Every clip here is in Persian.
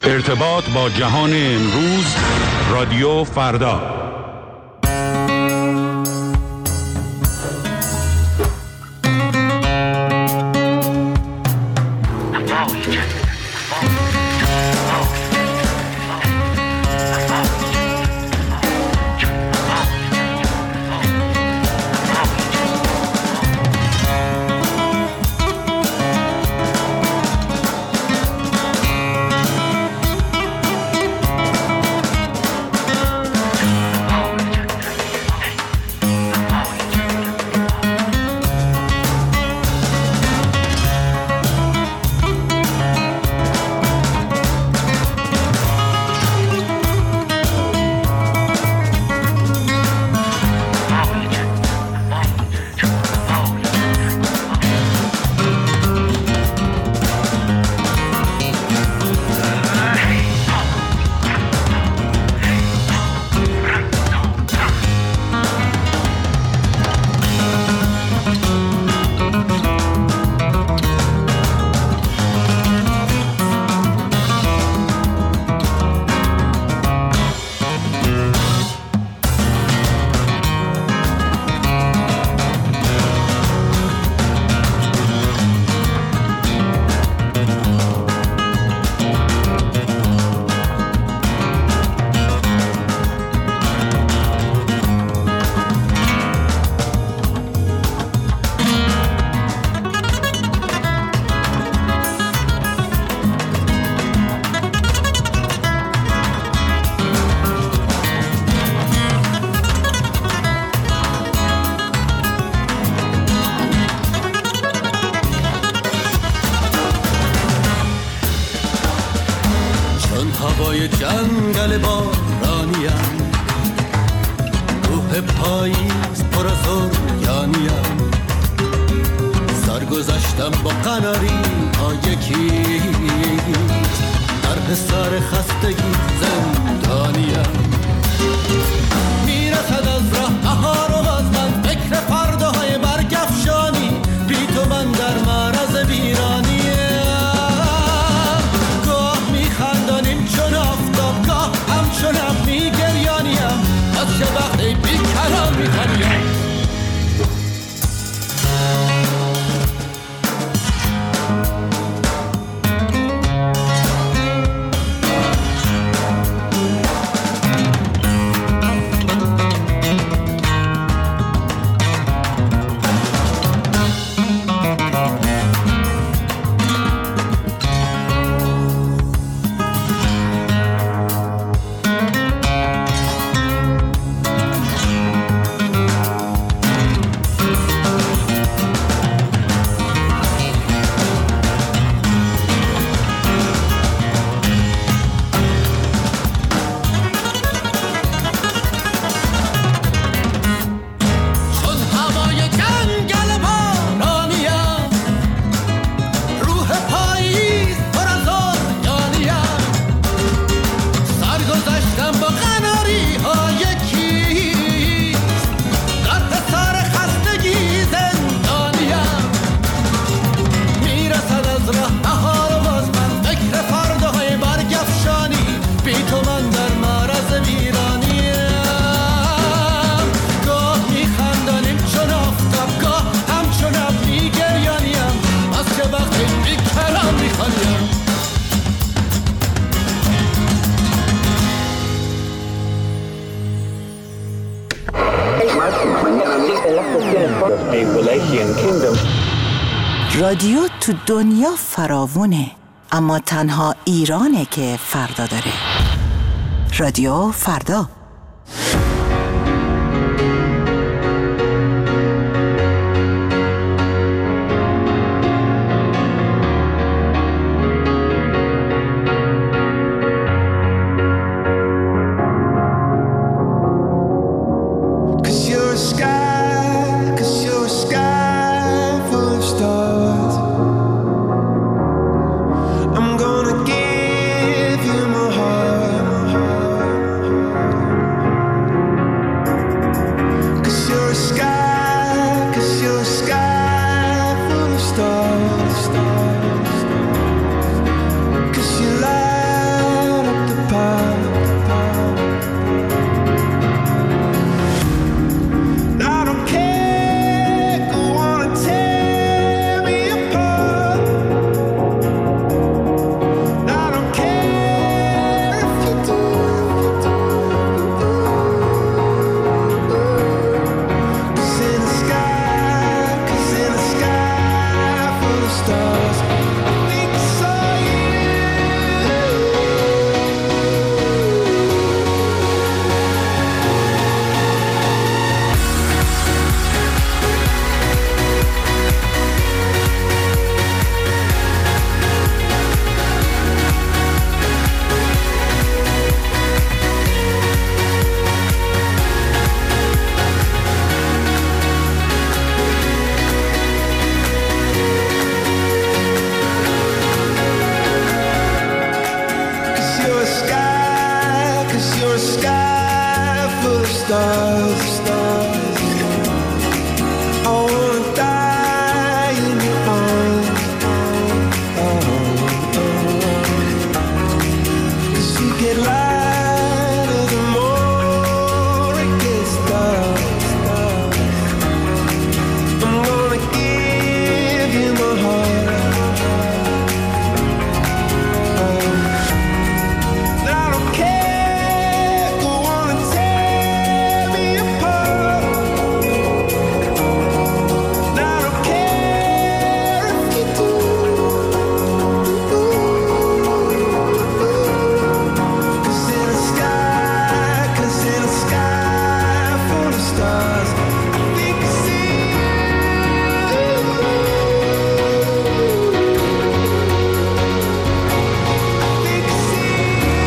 ارتباط با جهان امروز، رادیو فردا. هوای جنگل بارانیم، روح پاییز پر از اریانیم، سرگذشتم با قناری ها یکیست، در حصار خستگی زندانیم. میرسد از راه بهار و باز من فکر فرداهای برگفشانی، بی تو من در معرض ویرانیم. گاه میخندانیم چون آفتاب، گاه همچون ابر میگریانیم، از چه وقتی بیکران میخوانیم. رادیو تو دنیا فراوونه، اما تنها ایرانه که فردا داره. رادیو فردا. stars. I wanna die in your arms. Cause you get lighter the more it gets dark. I'm gonna give you my heart. I don't care, go on and tear me apart. I don't care if you do. 'Cause in a sky full of stars, I think I see you. I think I see you.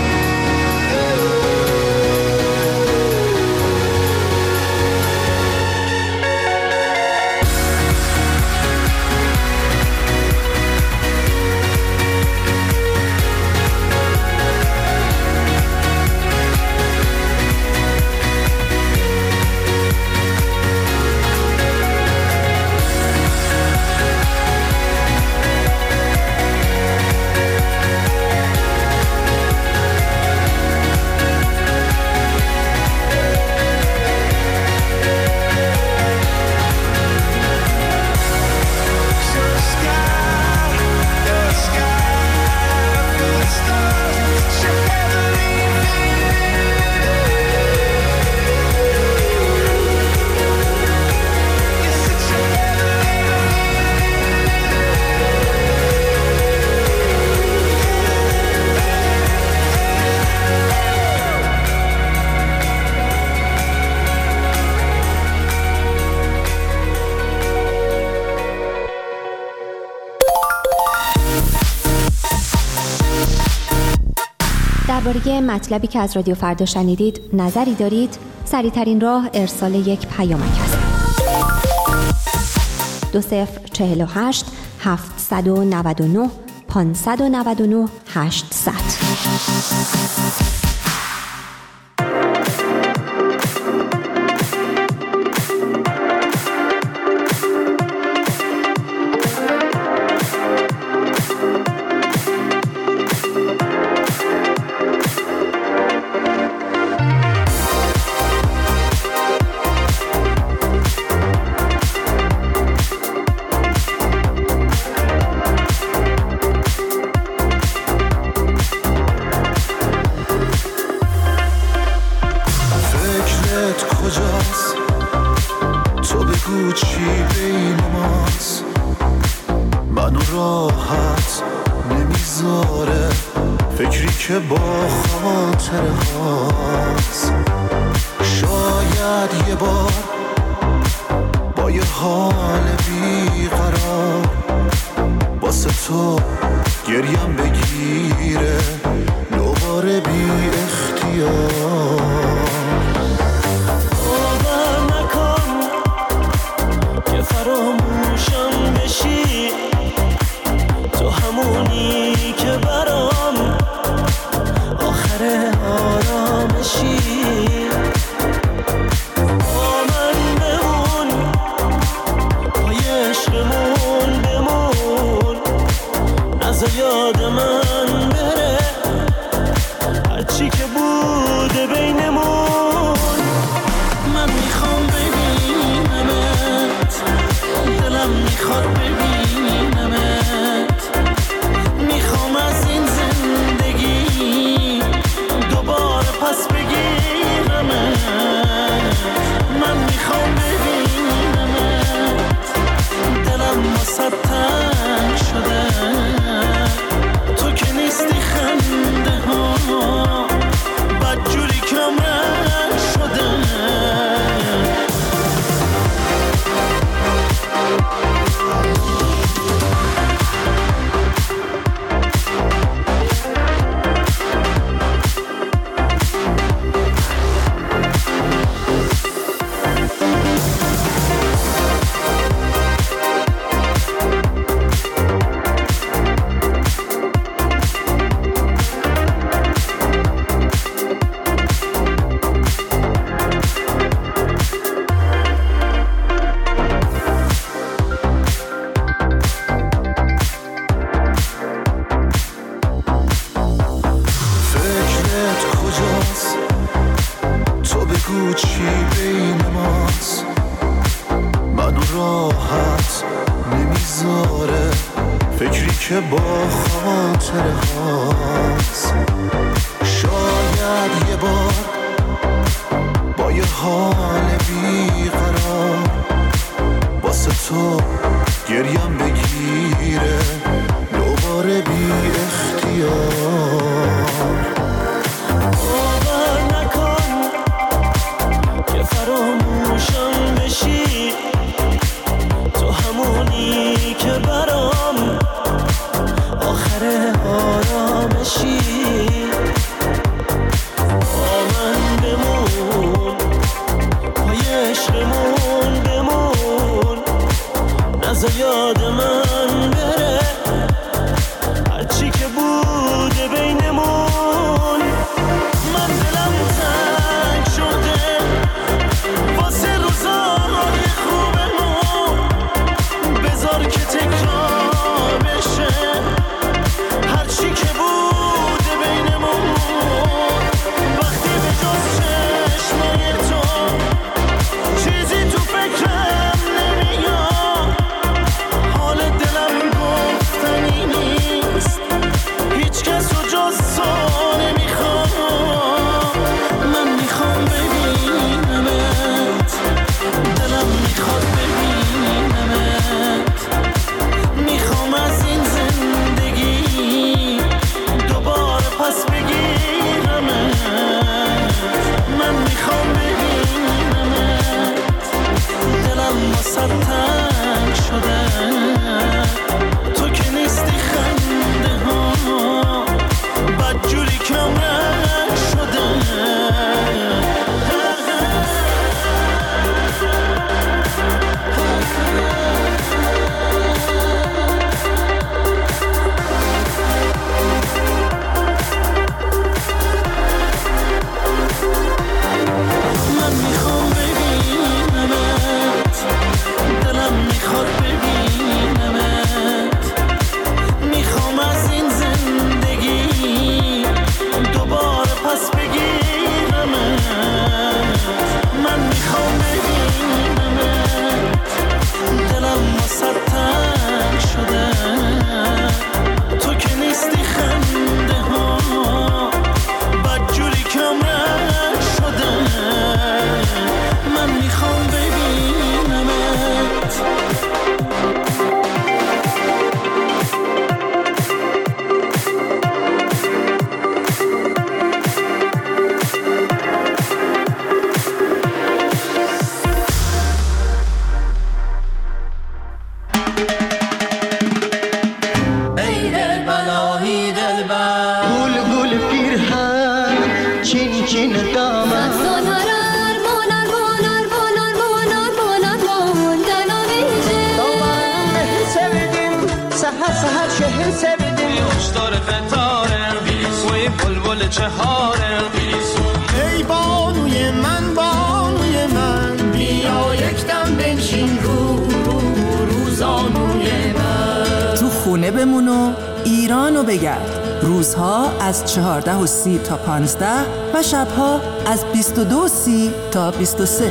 درباره مطلبی که از رادیو فردا شنیدید نظری دارید؟ سریع‌ترین راه ارسال یک پیامک است. 2048 799 599 800. کجاست تو بگو چی بین ماست منو راحت نمیذاره فکری که با خاطره هاست شاید یه بار با یه حال بیقرار واسه تو گریم بگیره دوباره بی اختیار فراموشم بشی تو همونی که برام آخر آرامشی با من بمون پای عشقمون بمون نذار یاد من بره هرچی که بوده بینمون بگو چی بین ماست، منو راحت نمیذاره فکری که با خاطره هاست. شاید یه بار با یه حال بیقرار واسه تو گریم بگیره دوباره بی اختیار. باور نکن که فراموشم بشی، تو همونی که برام آخر آرامشی. با من بمون، پای عشقمون بمون، نذار یاد من بره هرچی که بوده بینمون. من دلم تنگ شده واسه روزای خوبمون، بذار که تکرار بشه هرچی که بوده بینمون. وقتی به جز چشمای تو چیزی تو فکرم نمیاد، حال دلم گفتنی نیست، هیچ کس رو جز تو نمیخوام. من میخوام ببینمت، دلم میخواد ببینمت، میخوام از این زندگی دوباره پس بگیرمت. من میخوام ببینمت، دلم واسه تنگ شده، تو که نیستی خنده ها بدجوری کم رنگ شده. من میخوام ببینمت، دلم میخواد ببینمت، میخوام از این زندگی دوباره پس بگیرمت. من میخوام ببینمت، دلم واسه تنگ شده، تو که نیستی خنده ها بدجوری کم رنگ شده. من میخوام ببینمت. ای دلبلایی دلبر، گل گل پیرهن چین چین دامن، سهر شهر سویدیم هشدار قطاره وی بلبل چهاره. ای بانوی من بیا یک دم بنشین روزانوی من. تو خونه بمون و ایرانو بگرد. روزها از 14:30 تا 15 و شبها از 22:30 تا 23.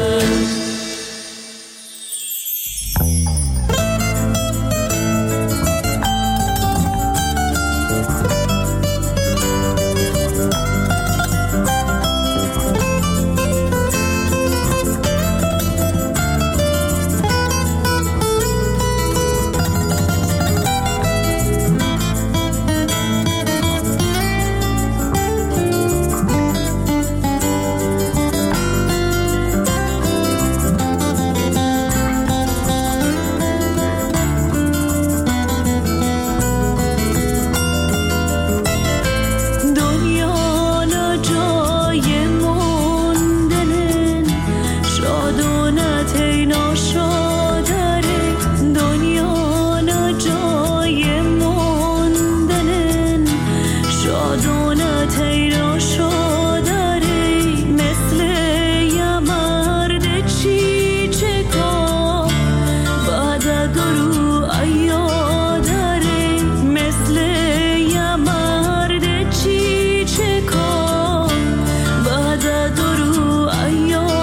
درو ایا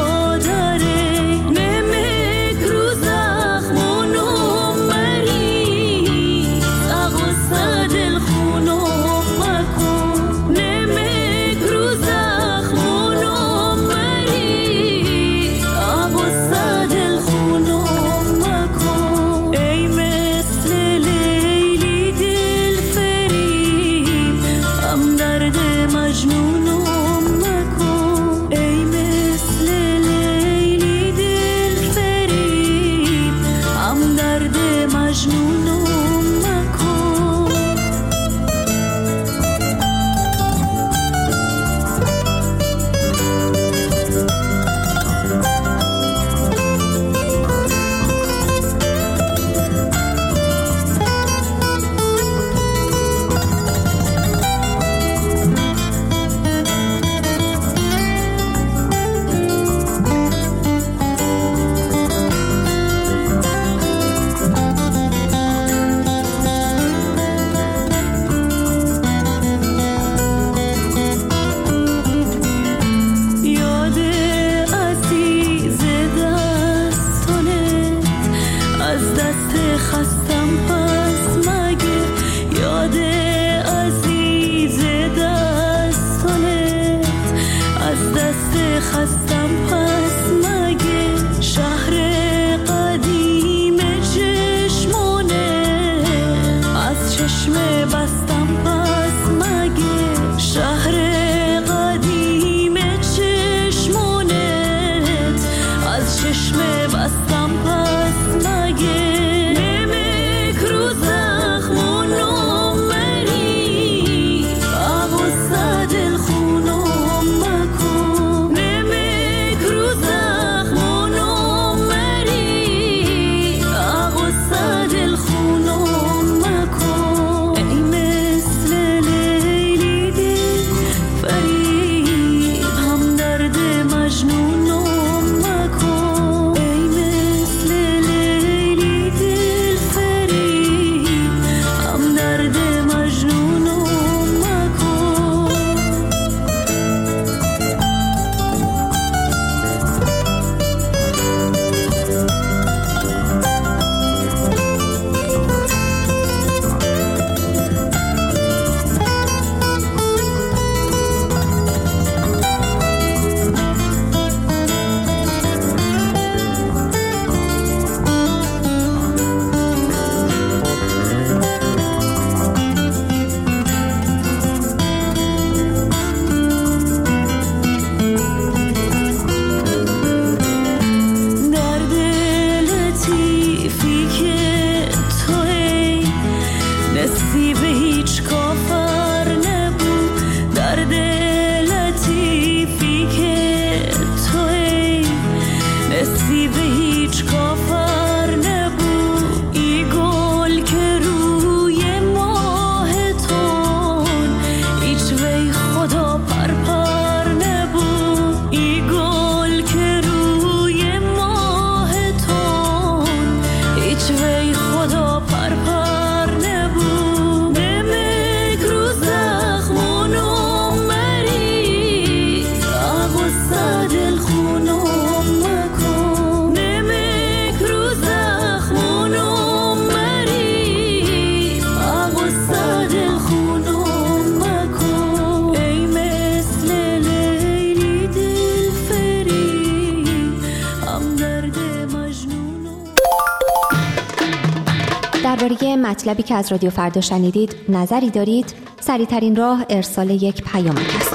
مطلبی که از رادیو فردا شنیدید نظری دارید، سریع‌ترین راه ارسال یک پیامک است.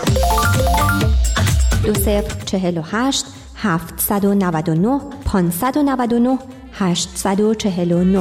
2048 799 599 849.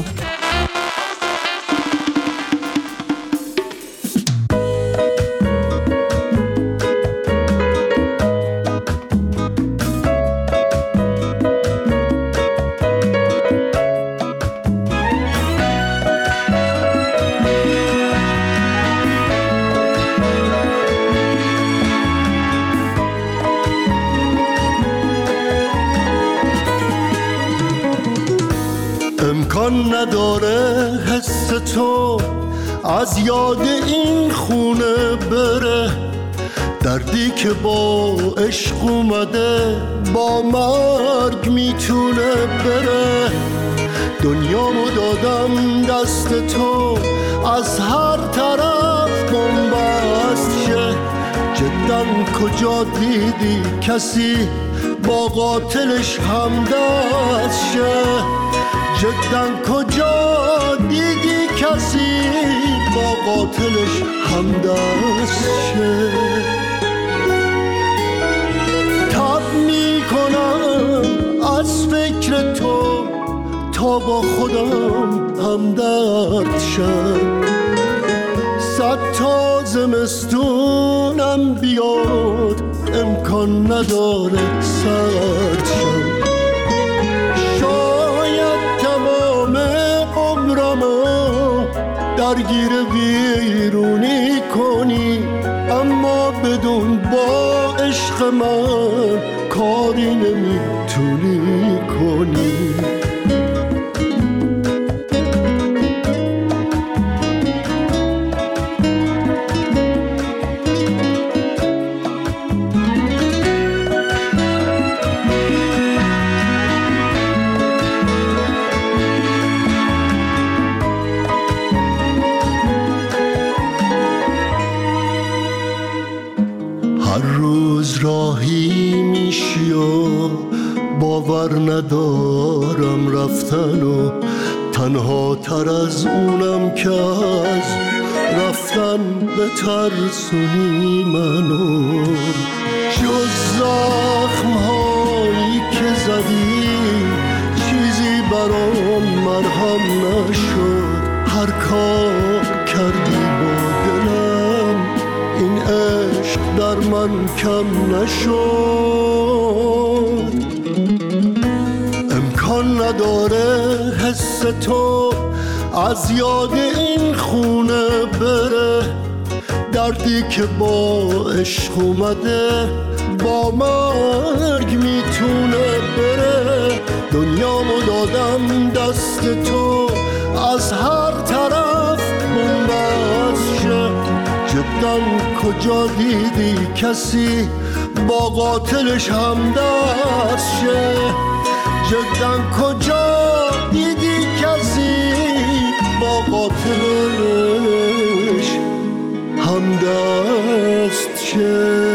امکان نداره حس تو از یاد این خونه بره، دردی که با عشق اومده با مرگ میتونه بره. دنیامو دادم دست تو، از هر طرف بنبست شه. جداً کجا دیدی کسی با قاتلش همدست شه؟ جداً کجا دیدی کسی با قاتلش همدست شه؟ تب میکنم از فکر تو تا با خودم همدرد شم. 100 تا زمستونم بیاد امکان نداره سرد شم. درگیر ویرونی کنی، اما بدون با عشق من کاری نمیتونی کنی. راهی میشی و باور ندارم رفتن و تنها تر از اونم که از رفتن به ترسونی منو. جز زخم هایی که زدی چیزی برام مرهم نشد. هر کار کردی با دلم این عشق در من کم نشد. امکان نداره حس تو از یاد این خونه بره، دردی که با عشق اومده با مرگ میتونه بره. دنیامو دادم دست تو، از هر طرف بنبست شه. جداً کجا دیدی کسی با قاتلش همدست شه؟ جداً کجا دیدی کسی با قاتلش همدست شه؟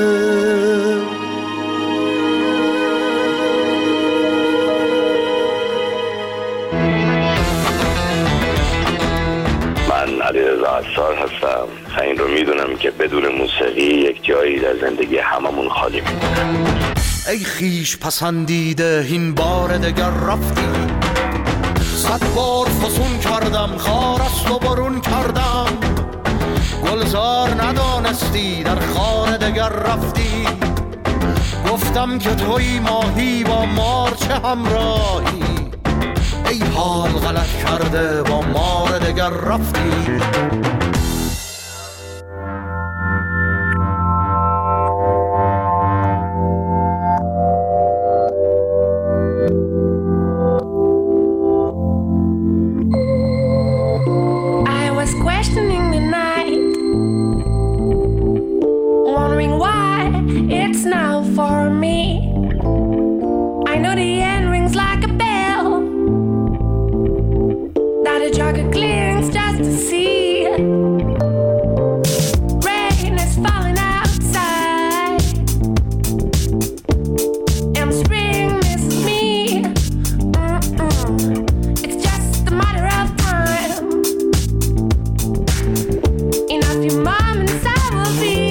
من علیرضا عصار هستم. این رو میدونم که بدون موسیقی یک جایی در زندگی هممون خالی میمونه. ای خیش پسندیده این بار دگر رفتی، 100 بار فسون کردم خار است و برون کردم. گلزار ندانستی در خار دگر رفتی، گفتم که توی ماهی با مار چه همراهی. ای حال غلط کرده با مار دگر رفتی. Jog of clearings just to see will be